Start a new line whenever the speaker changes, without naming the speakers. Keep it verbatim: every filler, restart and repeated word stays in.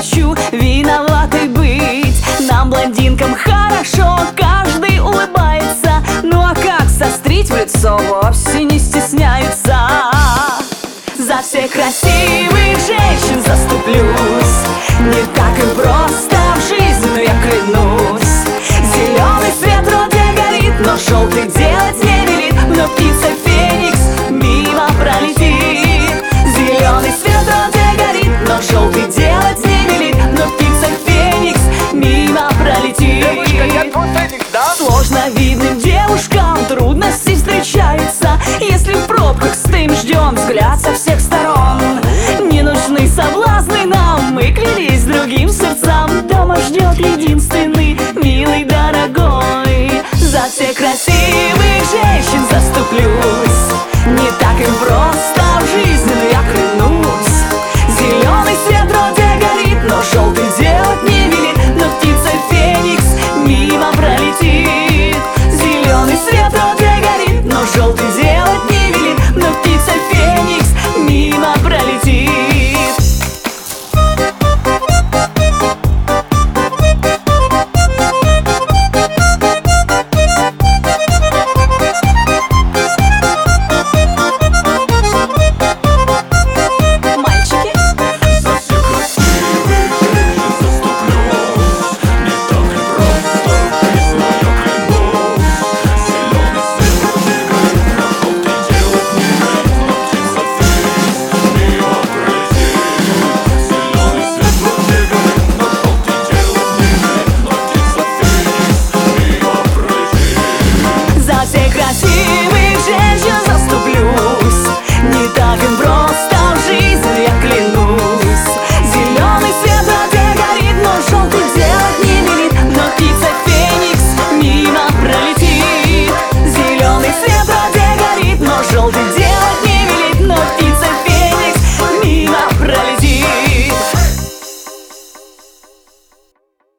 хочу виноватой быть. Нам, блондинкам, хорошо, каждый улыбается. Ну а как сострить в лицо, вовсе не стесняются. За всех красивых женщин заступлюсь. Не так и просто в жизни, но я клянусь. Зеленый свет вроде горит, но желтый делать не велит. Но птица Феникс мимо пролетит. Зеленый свет вроде горит, но желтый делать не велит. Но птица Феникс мимо пролетит.
Девушка, я твой Феникс, да?
Сложно видным девушкам трудности встречаются, если в пробках стоим, ждем взгляд со всех сторон. Не нужны соблазны нам, мы клялись другим сердцам. Дома ждет единственный, милый, дорогой. За всех красивых женщин заступлюсь. Не так им просто в жизни, но я клянусь. Зеленый свет вроде горит, но желтый делать не